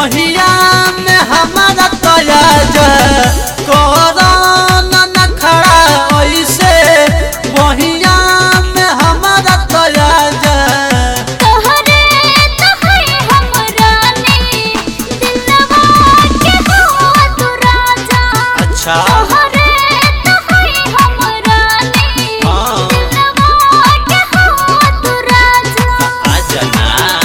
बहिया में हमारा तया जा कोरोना न खड़ा ऐसे बहिया में हमारा तया जा तोहरे तो है हमरा ने दिलवा के हो तू राजा। अच्छा तोहरे तो है हमरा ने दिलवा के हो तू राजा। आजा ना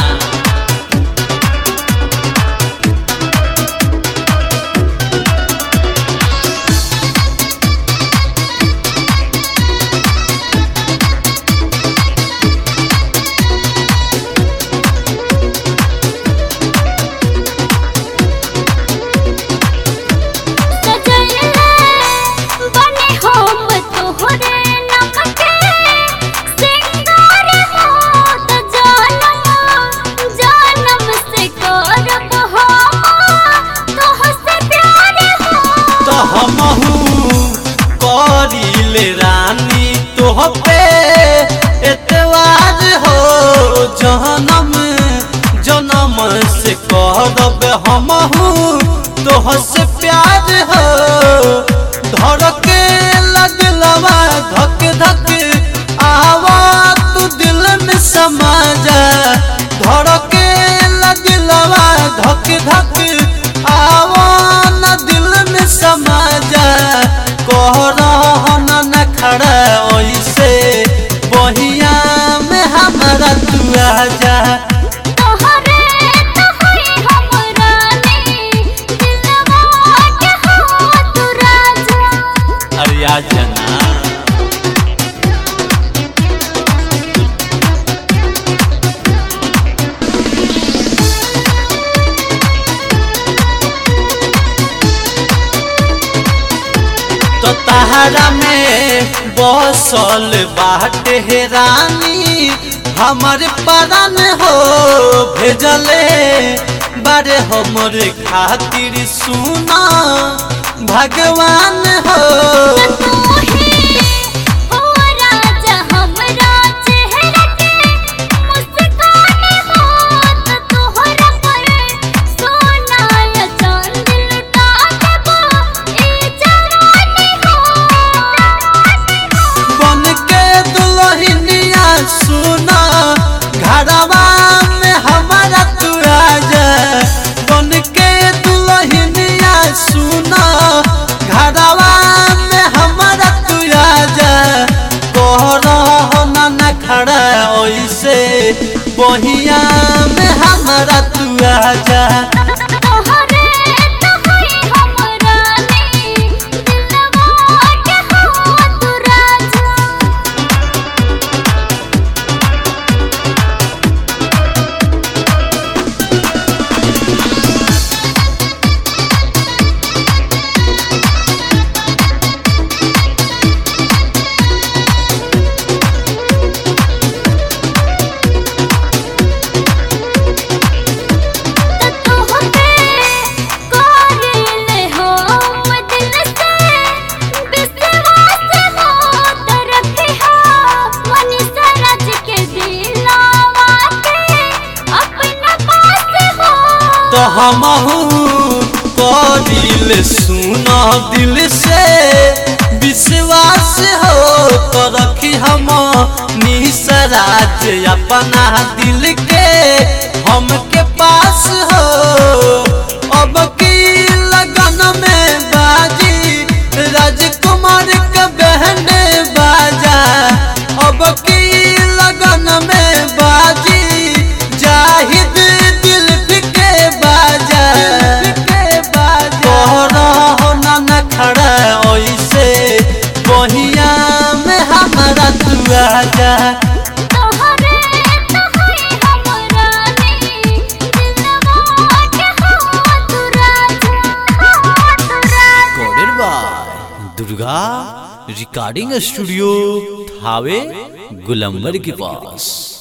रानी तोह पे एतवार हो जन्म जन्म से करब हमहू तोह से प्यार हो धड़के लगलवा धक धक आवा तू दिल में समा जा धड़के लगलवा धक धक आवा न दिल में समा जा न खड़ा ऐसे बहिया में हमारा तू आजा तोहरे तो है हमरा ने दिलवा के हो तू राजा। अरे आजा ना तो तहरा में बसल बाटे हे रानी हमर प्राण हो भेजले बारे हमर खातिर सुना भगवान हो तू ही हो राजा हमरा चेहरा के मुस्कान हो तो तोहरा पर सोना या चांद लुटा देबो ए जवानी हो। बन के दुल्हनिया सुना घरवा में हमारा तू आजा बन के दुल्हनिया सुना घरवा में हमारा तू आजा कोरोना न खड़ा ऐसे बहिया में हमारा तू आजा तोहरे तो है हमरा ने दिलवा के हो तू राजा। तो हमहू दिल सुना दिल से विश्वास हो तो रखी हम निसराज अपना दिल के हमके पास हो अब की लगन में बाजी राजकुमार का बहन बाजा अब की लगन में बाजी जाहिद दिल के बाजा कोरोना न खड़ा ऐसे बहिया में हमारा तू आजा तोहरे तो है हमरा ने दिलवा के हो तू राजा। Coded by Durga recording studio Thawe Gulambar के पास।